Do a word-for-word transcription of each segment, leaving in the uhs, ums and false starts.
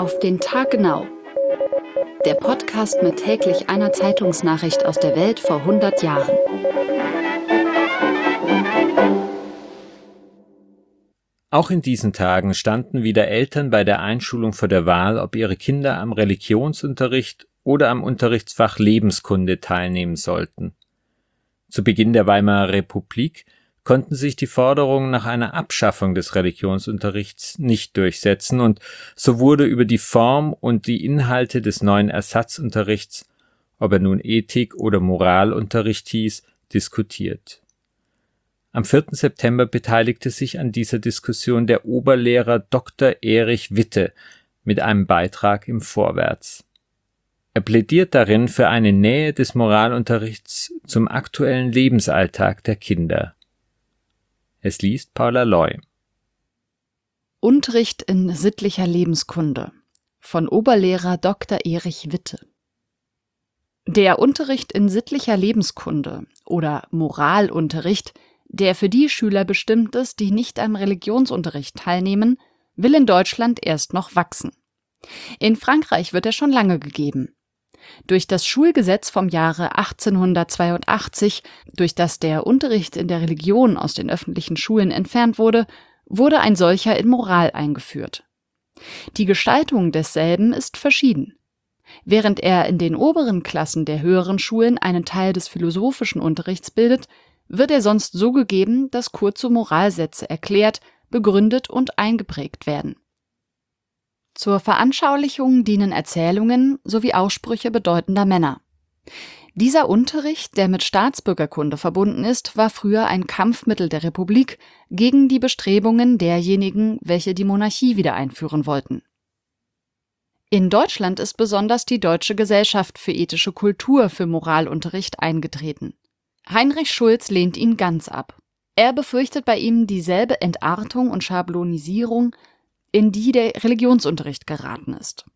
Auf den Tag genau. Der Podcast mit täglich einer Zeitungsnachricht aus der Welt vor hundert Jahren. Auch in diesen Tagen standen wieder Eltern bei der Einschulung vor der Wahl, ob ihre Kinder am Religionsunterricht oder am Unterrichtsfach Lebenskunde teilnehmen sollten. Zu Beginn der Weimarer Republik konnten sich die Forderungen nach einer Abschaffung des Religionsunterrichts nicht durchsetzen und so wurde über die Form und die Inhalte des neuen Ersatzunterrichts, ob er nun Ethik- oder Moralunterricht hieß, diskutiert. Am vierten September beteiligte sich an dieser Diskussion der Oberlehrer Doktor Erich Witte mit einem Beitrag im Vorwärts. Er plädiert darin für eine Nähe des Moralunterrichts zum aktuellen Lebensalltag der Kinder. Es liest Paula Loy. Unterricht in sittlicher Lebenskunde von Oberlehrer Doktor Erich Witte. Der Unterricht in sittlicher Lebenskunde oder Moralunterricht, der für die Schüler bestimmt ist, die nicht am Religionsunterricht teilnehmen, will in Deutschland erst noch wachsen. In Frankreich wird er schon lange gegeben. Durch das Schulgesetz vom Jahre achtzehnhundertzweiundachtzig, durch das der Unterricht in der Religion aus den öffentlichen Schulen entfernt wurde, wurde ein solcher in Moral eingeführt. Die Gestaltung desselben ist verschieden. Während er in den oberen Klassen der höheren Schulen einen Teil des philosophischen Unterrichts bildet, wird er sonst so gegeben, dass kurze Moralsätze erklärt, begründet und eingeprägt werden. Zur Veranschaulichung dienen Erzählungen sowie Aussprüche bedeutender Männer. Dieser Unterricht, der mit Staatsbürgerkunde verbunden ist, war früher ein Kampfmittel der Republik gegen die Bestrebungen derjenigen, welche die Monarchie wieder einführen wollten. In Deutschland ist besonders die Deutsche Gesellschaft für ethische Kultur für Moralunterricht eingetreten. Heinrich Schulz lehnt ihn ganz ab. Er befürchtet bei ihm dieselbe Entartung und Schablonisierung, in die der Religionsunterricht geraten ist.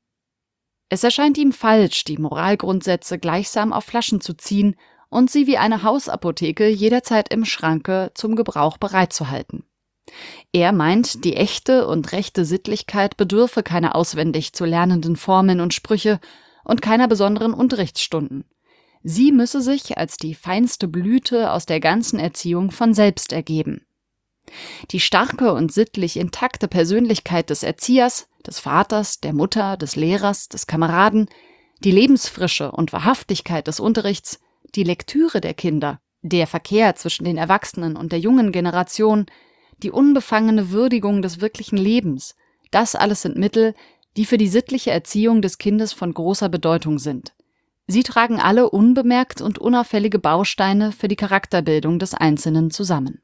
Es erscheint ihm falsch, die Moralgrundsätze gleichsam auf Flaschen zu ziehen und sie wie eine Hausapotheke jederzeit im Schranke zum Gebrauch bereitzuhalten. Er meint, die echte und rechte Sittlichkeit bedürfe keiner auswendig zu lernenden Formeln und Sprüche und keiner besonderen Unterrichtsstunden. Sie müsse sich als die feinste Blüte aus der ganzen Erziehung von selbst ergeben. Die starke und sittlich intakte Persönlichkeit des Erziehers, des Vaters, der Mutter, des Lehrers, des Kameraden, die Lebensfrische und Wahrhaftigkeit des Unterrichts, die Lektüre der Kinder, der Verkehr zwischen den Erwachsenen und der jungen Generation, die unbefangene Würdigung des wirklichen Lebens, das alles sind Mittel, die für die sittliche Erziehung des Kindes von großer Bedeutung sind. Sie tragen alle unbemerkt und unauffällige Bausteine für die Charakterbildung des Einzelnen zusammen.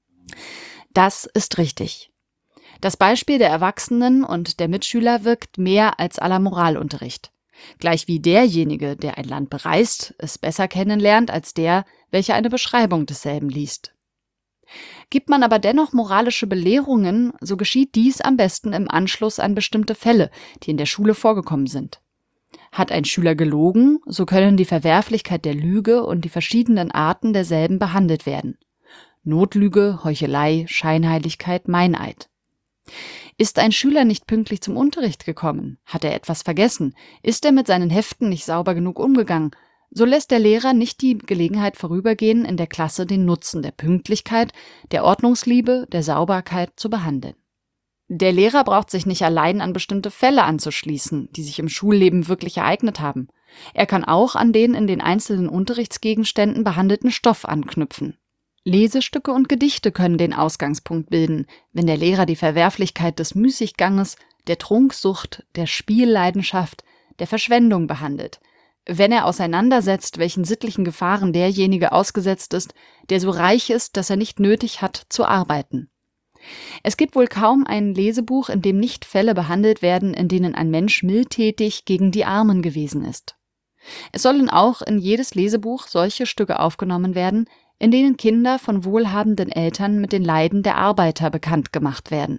Das ist richtig. Das Beispiel der Erwachsenen und der Mitschüler wirkt mehr als aller Moralunterricht. Gleich wie derjenige, der ein Land bereist, es besser kennenlernt als der, welcher eine Beschreibung desselben liest. Gibt man aber dennoch moralische Belehrungen, so geschieht dies am besten im Anschluss an bestimmte Fälle, die in der Schule vorgekommen sind. Hat ein Schüler gelogen, so können die Verwerflichkeit der Lüge und die verschiedenen Arten derselben behandelt werden. Notlüge, Heuchelei, Scheinheiligkeit, Meineid. Ist ein Schüler nicht pünktlich zum Unterricht gekommen? Hat er etwas vergessen? Ist er mit seinen Heften nicht sauber genug umgegangen? So lässt der Lehrer nicht die Gelegenheit vorübergehen, in der Klasse den Nutzen der Pünktlichkeit, der Ordnungsliebe, der Sauberkeit zu behandeln. Der Lehrer braucht sich nicht allein an bestimmte Fälle anzuschließen, die sich im Schulleben wirklich ereignet haben. Er kann auch an den in den einzelnen Unterrichtsgegenständen behandelten Stoff anknüpfen. Lesestücke und Gedichte können den Ausgangspunkt bilden, wenn der Lehrer die Verwerflichkeit des Müßigganges, der Trunksucht, der Spielleidenschaft, der Verschwendung behandelt, wenn er auseinandersetzt, welchen sittlichen Gefahren derjenige ausgesetzt ist, der so reich ist, dass er nicht nötig hat, zu arbeiten. Es gibt wohl kaum ein Lesebuch, in dem nicht Fälle behandelt werden, in denen ein Mensch mildtätig gegen die Armen gewesen ist. Es sollen auch in jedes Lesebuch solche Stücke aufgenommen werden, in denen Kinder von wohlhabenden Eltern mit den Leiden der Arbeiter bekannt gemacht werden.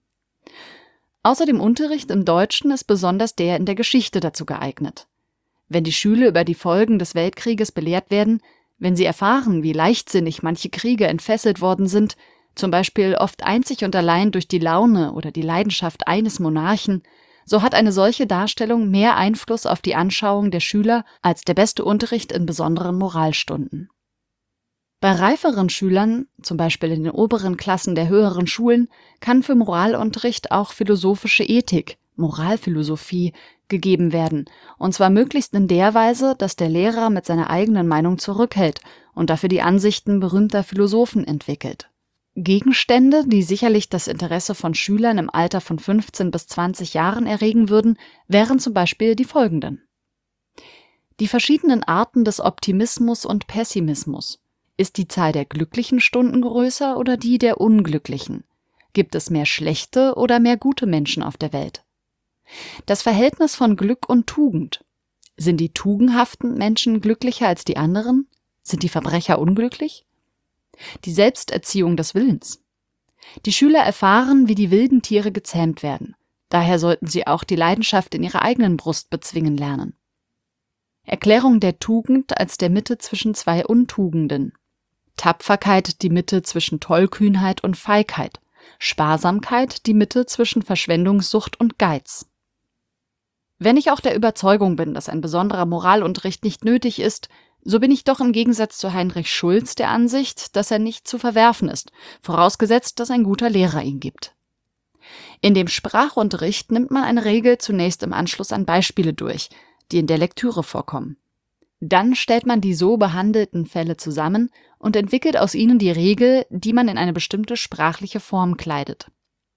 Außer dem Unterricht im Deutschen ist besonders der in der Geschichte dazu geeignet. Wenn die Schüler über die Folgen des Weltkrieges belehrt werden, wenn sie erfahren, wie leichtsinnig manche Kriege entfesselt worden sind, zum Beispiel oft einzig und allein durch die Laune oder die Leidenschaft eines Monarchen, so hat eine solche Darstellung mehr Einfluss auf die Anschauung der Schüler als der beste Unterricht in besonderen Moralstunden. Bei reiferen Schülern, zum Beispiel in den oberen Klassen der höheren Schulen, kann für Moralunterricht auch philosophische Ethik, Moralphilosophie, gegeben werden, und zwar möglichst in der Weise, dass der Lehrer mit seiner eigenen Meinung zurückhält und dafür die Ansichten berühmter Philosophen entwickelt. Gegenstände, die sicherlich das Interesse von Schülern im Alter von fünfzehn bis zwanzig Jahren erregen würden, wären zum Beispiel die folgenden: Die verschiedenen Arten des Optimismus und Pessimismus. Ist die Zahl der glücklichen Stunden größer oder die der unglücklichen? Gibt es mehr schlechte oder mehr gute Menschen auf der Welt? Das Verhältnis von Glück und Tugend. Sind die tugendhaften Menschen glücklicher als die anderen? Sind die Verbrecher unglücklich? Die Selbsterziehung des Willens. Die Schüler erfahren, wie die wilden Tiere gezähmt werden. Daher sollten sie auch die Leidenschaft in ihrer eigenen Brust bezwingen lernen. Erklärung der Tugend als der Mitte zwischen zwei Untugenden. Tapferkeit die Mitte zwischen Tollkühnheit und Feigheit. Sparsamkeit die Mitte zwischen Verschwendungssucht und Geiz. Wenn ich auch der Überzeugung bin, dass ein besonderer Moralunterricht nicht nötig ist, so bin ich doch im Gegensatz zu Heinrich Schulz der Ansicht, dass er nicht zu verwerfen ist, vorausgesetzt, dass ein guter Lehrer ihn gibt. In dem Sprachunterricht nimmt man eine Regel zunächst im Anschluss an Beispiele durch, die in der Lektüre vorkommen. Dann stellt man die so behandelten Fälle zusammen und entwickelt aus ihnen die Regel, die man in eine bestimmte sprachliche Form kleidet.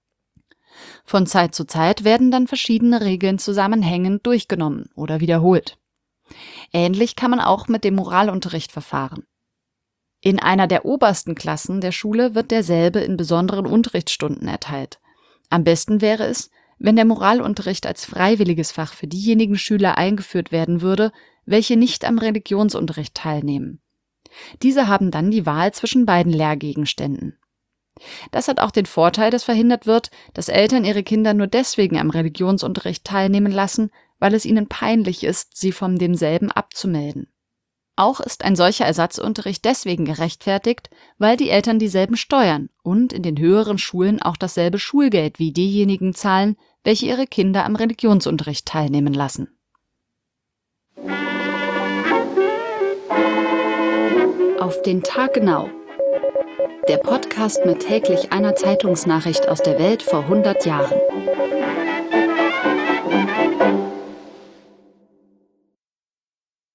Von Zeit zu Zeit werden dann verschiedene Regeln zusammenhängend durchgenommen oder wiederholt. Ähnlich kann man auch mit dem Moralunterricht verfahren. In einer der obersten Klassen der Schule wird derselbe in besonderen Unterrichtsstunden erteilt. Am besten wäre es, wenn der Moralunterricht als freiwilliges Fach für diejenigen Schüler eingeführt werden würde, welche nicht am Religionsunterricht teilnehmen. Diese haben dann die Wahl zwischen beiden Lehrgegenständen. Das hat auch den Vorteil, dass verhindert wird, dass Eltern ihre Kinder nur deswegen am Religionsunterricht teilnehmen lassen, weil es ihnen peinlich ist, sie von demselben abzumelden. Auch ist ein solcher Ersatzunterricht deswegen gerechtfertigt, weil die Eltern dieselben Steuern und in den höheren Schulen auch dasselbe Schulgeld wie diejenigen zahlen, welche ihre Kinder am Religionsunterricht teilnehmen lassen. Auf den Tag genau. Der Podcast mit täglich einer Zeitungsnachricht aus der Welt vor hundert Jahren.